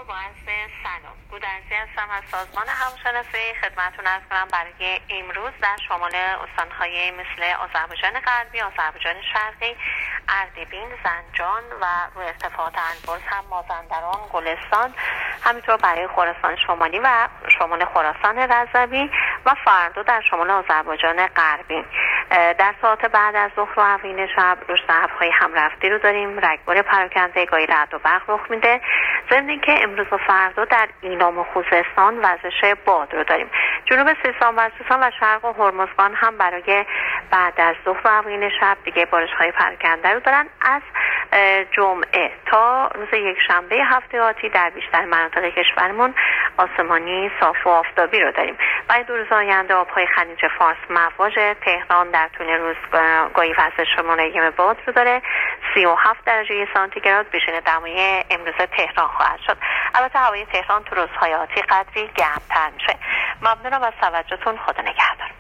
با عرض سلام. گودرزی هستم از سازمان همشناسی. خدمتتون عرض کنم برای امروز در شمال استانهای مثل آذربایجان غربی، آذربایجان شرقی، اردبیل، زنجان و روی ارتفاعات البرز هم مازندران، گلستان، همینطور برای خراسان شمالی و شمال خراسان رضوی و فردا در شمال آذربایجان غربی. در ساعات بعد از ظهر و اوایل شب رشد ابرهای همرفتی رو داریم. رگبار پراکنده، گاهی رعد و برق رخ میده. ضمن اینکه امروز و فردا در ایلام و خوزستان وزش باد رو داریم. جنوب سیستان و سیستان و شرق و هرمزگان هم برای بعد از ظهر و اوایل شب دیگه بارش‌های پراکنده رو دارن. از جمعه تا روز یکشنبه هفته آتی در بیشتر مناطق کشورمون آسمانی صاف و آفتابی رو داریم. برای دو روز آینده آبهای خلیج فارس مواج. تهران در طول روز گاهی وزش منجم باد رو داره. 37 درجه سانتیگراد بیشتر دمای امروز تهران خواهد شد. البته هوای تهران تو روزهای آتی قدری گرمتر میشه. ممنونم از توجهتون. خدا نگهدار.